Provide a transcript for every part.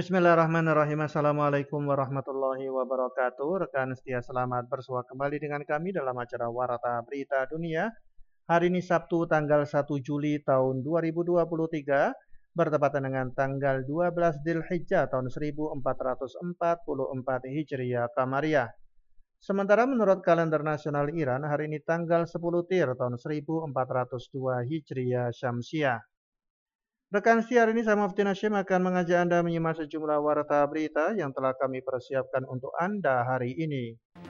Bismillahirrahmanirrahim. Assalamualaikum warahmatullahi wabarakatuh. Rekan setia, selamat bersua kembali dengan kami dalam acara Warta Berita Dunia. Hari ini Sabtu tanggal 1 Juli tahun 2023, bertepatan dengan tanggal 12 Dzulhijjah tahun 1444 Hijriah Qamariyah. Sementara menurut kalender nasional Iran, hari ini tanggal 10 Tir tahun 1402 Hijriah Syamsiah. Rekan siar ini saya Mufti Hashim akan mengajak Anda menyimak sejumlah warta berita yang telah kami persiapkan untuk Anda hari ini.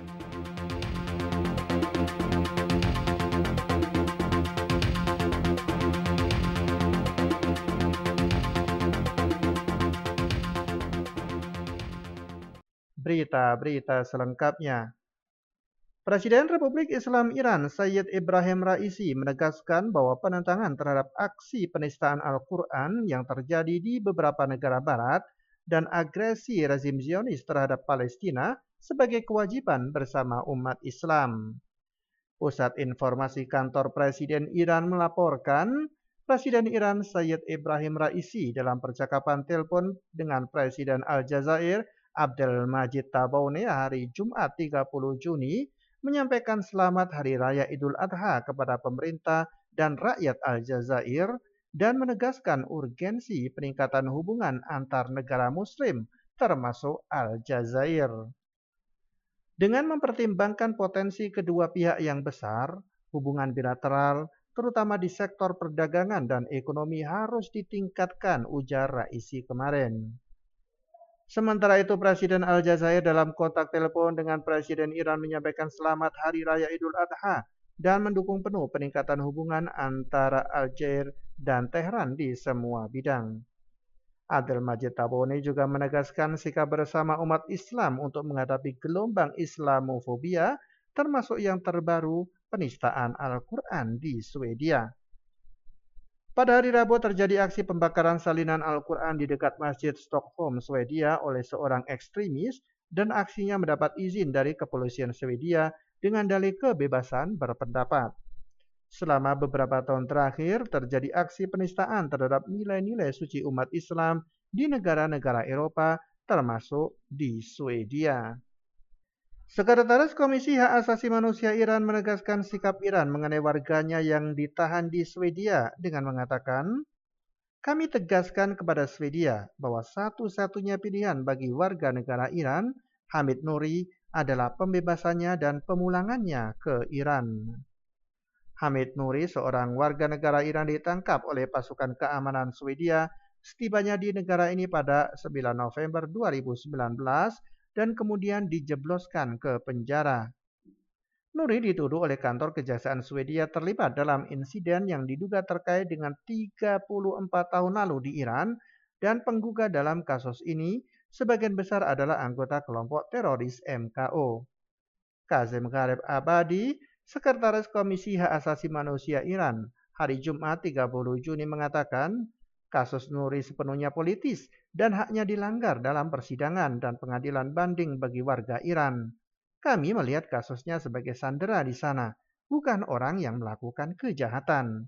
Berita-berita selengkapnya. Presiden Republik Islam Iran Sayyid Ibrahim Raisi menegaskan bahwa penentangan terhadap aksi penistaan Al-Quran yang terjadi di beberapa negara barat dan agresi rezim Zionis terhadap Palestina sebagai kewajiban bersama umat Islam. Pusat Informasi Kantor Presiden Iran melaporkan, Presiden Iran Sayyid Ibrahim Raisi dalam percakapan telepon dengan Presiden Aljazair Abdel Majid Tabboune hari Jumat 30 Juni menyampaikan selamat Hari Raya Idul Adha kepada pemerintah dan rakyat Aljazair dan menegaskan urgensi peningkatan hubungan antar negara Muslim termasuk Aljazair. Dengan mempertimbangkan potensi kedua pihak yang besar, hubungan bilateral, terutama di sektor perdagangan dan ekonomi harus ditingkatkan, ujar Raisi kemarin. Sementara itu, Presiden Aljazair dalam kontak telepon dengan Presiden Iran menyampaikan selamat Hari Raya Idul Adha dan mendukung penuh peningkatan hubungan antara Aljazair dan Tehran di semua bidang. Abdel Majid Tabboune juga menegaskan sikap bersama umat Islam untuk menghadapi gelombang Islamofobia, termasuk yang terbaru penistaan Al-Quran di Swedia. Pada hari Rabu terjadi aksi pembakaran salinan Al-Quran di dekat Masjid Stockholm, Swedia oleh seorang ekstremis dan aksinya mendapat izin dari kepolisian Swedia dengan dalih kebebasan berpendapat. Selama beberapa tahun terakhir terjadi aksi penistaan terhadap nilai-nilai suci umat Islam di negara-negara Eropa termasuk di Swedia. Sekretaris Komisi Hak Asasi Manusia Iran menegaskan sikap Iran mengenai warganya yang ditahan di Swedia dengan mengatakan, "Kami tegaskan kepada Swedia bahwa satu-satunya pilihan bagi warga negara Iran, Hamid Nouri, adalah pembebasannya dan pemulangannya ke Iran." Hamid Nouri, seorang warga negara Iran, ditangkap oleh pasukan keamanan Swedia setibanya di negara ini pada 9 November 2019 dan kemudian dijebloskan ke penjara. Nouri dituduh oleh kantor kejaksaan Swedia terlibat dalam insiden yang diduga terkait dengan 34 tahun lalu di Iran, dan penggugat dalam kasus ini sebagian besar adalah anggota kelompok teroris MKO. Kazem Garib Abadi, Sekretaris Komisi Hak Asasi Manusia Iran, hari Jumat 30 Juni mengatakan, kasus Nouri sepenuhnya politis dan haknya dilanggar dalam persidangan dan pengadilan banding bagi warga Iran. Kami melihat kasusnya sebagai sandera di sana, bukan orang yang melakukan kejahatan.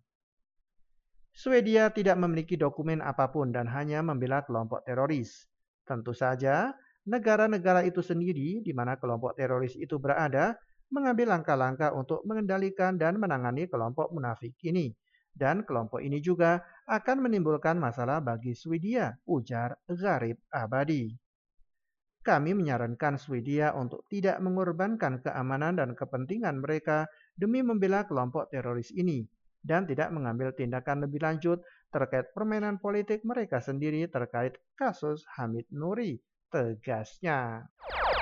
Swedia tidak memiliki dokumen apapun dan hanya membela kelompok teroris. Tentu saja, negara-negara itu sendiri di mana kelompok teroris itu berada mengambil langkah-langkah untuk mengendalikan dan menangani kelompok munafik ini. Dan kelompok ini juga akan menimbulkan masalah bagi Swedia, ujar Garib Abadi. Kami menyarankan Swedia untuk tidak mengorbankan keamanan dan kepentingan mereka demi membela kelompok teroris ini, dan tidak mengambil tindakan lebih lanjut terkait permainan politik mereka sendiri terkait kasus Hamid Nouri, tegasnya.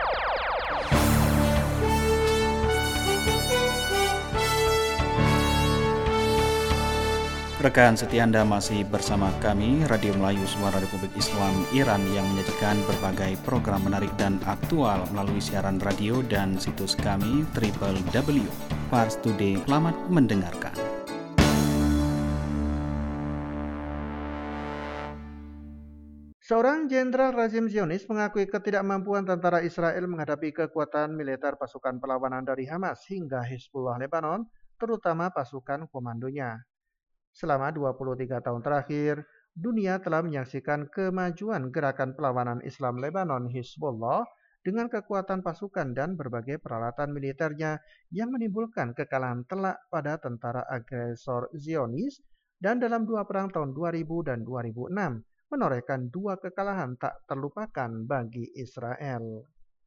Rekan setia Anda masih bersama kami, Radio Melayu Suara Republik Islam Iran yang menyajikan berbagai program menarik dan aktual melalui siaran radio dan situs kami www.parstoday. Selamat mendengarkan. Seorang jenderal rezim Zionis mengakui ketidakmampuan tentara Israel menghadapi kekuatan militer pasukan perlawanan dari Hamas hingga Hizbullah Lebanon, terutama pasukan komandonya. Selama 23 tahun terakhir, dunia telah menyaksikan kemajuan gerakan perlawanan Islam Lebanon Hizbullah dengan kekuatan pasukan dan berbagai peralatan militernya yang menimbulkan kekalahan telak pada tentara agresor Zionis dan dalam dua perang tahun 2000 dan 2006 menorehkan dua kekalahan tak terlupakan bagi Israel.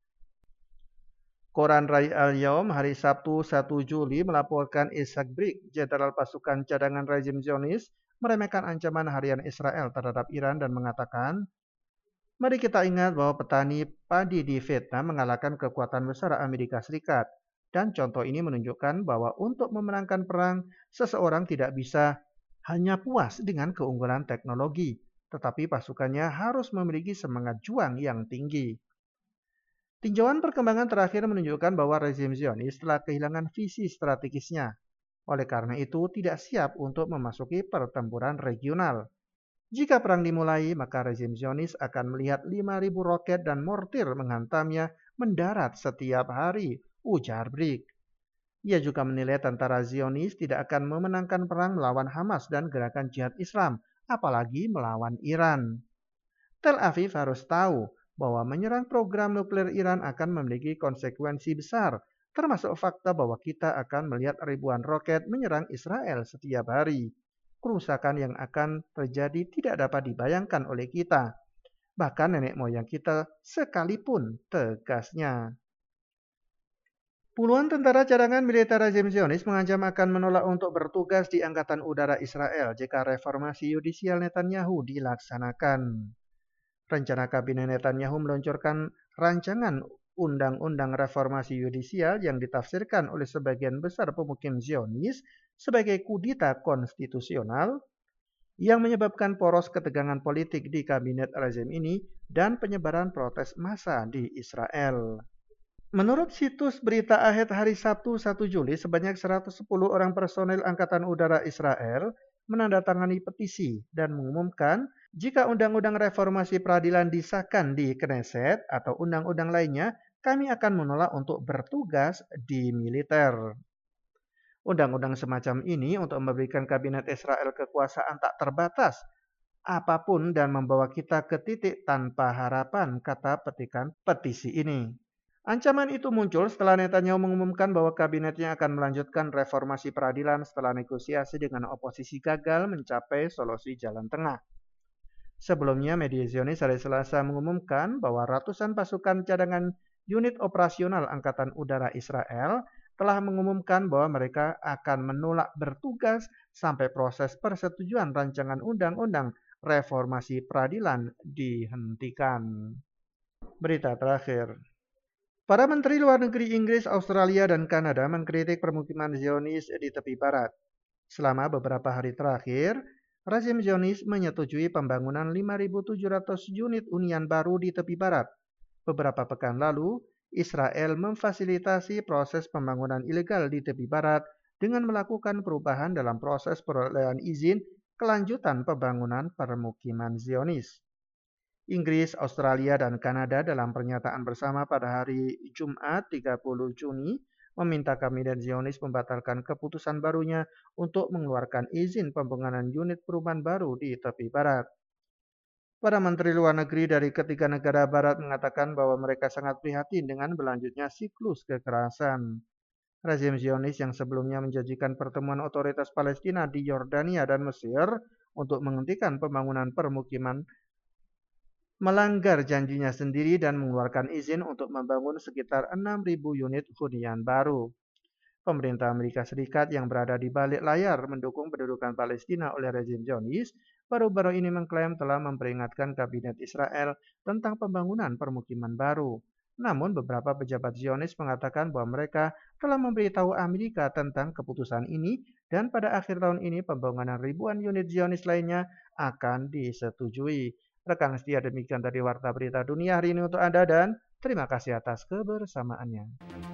Koran Rai Al-Yawm hari Sabtu 1 Juli melaporkan Ishak Brik, Jenderal Pasukan Cadangan Rezim Zionis, meremehkan ancaman harian Israel terhadap Iran dan mengatakan, mari kita ingat bahwa petani padi di Vietnam mengalahkan kekuatan besar Amerika Serikat. Dan contoh ini menunjukkan bahwa untuk memenangkan perang, seseorang tidak bisa hanya puas dengan keunggulan teknologi, tetapi pasukannya harus memiliki semangat juang yang tinggi. Tinjauan perkembangan terakhir menunjukkan bahwa rezim Zionis telah kehilangan visi strategisnya. Oleh karena itu, tidak siap untuk memasuki pertempuran regional. Jika perang dimulai, maka rezim Zionis akan melihat 5.000 roket dan mortir menghantamnya mendarat setiap hari, ujar Brik. Ia juga menilai tentara Zionis tidak akan memenangkan perang melawan Hamas dan gerakan jihad Islam, apalagi melawan Iran. Tel Aviv harus tahu bahwa menyerang program nuklir Iran akan memiliki konsekuensi besar, termasuk fakta bahwa kita akan melihat ribuan roket menyerang Israel setiap hari. Kerusakan yang akan terjadi tidak dapat dibayangkan oleh kita, bahkan nenek moyang kita sekalipun, tegasnya. Puluhan tentara cadangan militer rezim Zionis mengancam akan menolak untuk bertugas di Angkatan Udara Israel jika reformasi yudisial Netanyahu dilaksanakan. Rencana Kabinet Netanyahu meluncurkan rancangan Undang-Undang Reformasi Yudisial yang ditafsirkan oleh sebagian besar pemukim Zionis sebagai kudeta konstitusional yang menyebabkan poros ketegangan politik di kabinet rezim ini dan penyebaran protes massa di Israel. Menurut situs berita Ahed hari Sabtu 1 Juli, sebanyak 110 orang personel Angkatan Udara Israel menandatangani petisi dan mengumumkan jika undang-undang reformasi peradilan disahkan di Knesset atau undang-undang lainnya, kami akan menolak untuk bertugas di militer. Undang-undang semacam ini untuk memberikan kabinet Israel kekuasaan tak terbatas apapun dan membawa kita ke titik tanpa harapan, kata petikan petisi ini. Ancaman itu muncul setelah Netanyahu mengumumkan bahwa kabinetnya akan melanjutkan reformasi peradilan setelah negosiasi dengan oposisi gagal mencapai solusi jalan tengah. Sebelumnya, media Zionis hari Selasa mengumumkan bahwa ratusan pasukan cadangan unit operasional Angkatan Udara Israel telah mengumumkan bahwa mereka akan menolak bertugas sampai proses persetujuan rancangan undang-undang reformasi peradilan dihentikan. Berita terakhir. Para menteri luar negeri Inggris, Australia, dan Kanada mengkritik permukiman Zionis di tepi barat. Selama beberapa hari terakhir, rezim Zionis menyetujui pembangunan 5.700 unit hunian baru di tepi barat. Beberapa pekan lalu, Israel memfasilitasi proses pembangunan ilegal di tepi barat dengan melakukan perubahan dalam proses perolehan izin kelanjutan pembangunan permukiman Zionis. Inggris, Australia, dan Kanada dalam pernyataan bersama pada hari Jumat 30 Juni meminta kabinet Zionis membatalkan keputusan barunya untuk mengeluarkan izin pembangunan unit perumahan baru di tepi barat. Para menteri luar negeri dari ketiga negara barat mengatakan bahwa mereka sangat prihatin dengan berlanjutnya siklus kekerasan. Rezim Zionis yang sebelumnya menjanjikan pertemuan otoritas Palestina di Yordania dan Mesir untuk menghentikan pembangunan permukiman melanggar janjinya sendiri dan mengeluarkan izin untuk membangun sekitar 6.000 unit hunian baru. Pemerintah Amerika Serikat yang berada di balik layar mendukung pendudukan Palestina oleh rezim Zionis baru-baru ini mengklaim telah memperingatkan kabinet Israel tentang pembangunan permukiman baru. Namun beberapa pejabat Zionis mengatakan bahwa mereka telah memberitahu Amerika tentang keputusan ini dan pada akhir tahun ini pembangunan ribuan unit Zionis lainnya akan disetujui. Rekan setia, demikian tadi Warta Berita Dunia hari ini untuk Anda dan terima kasih atas kebersamaannya.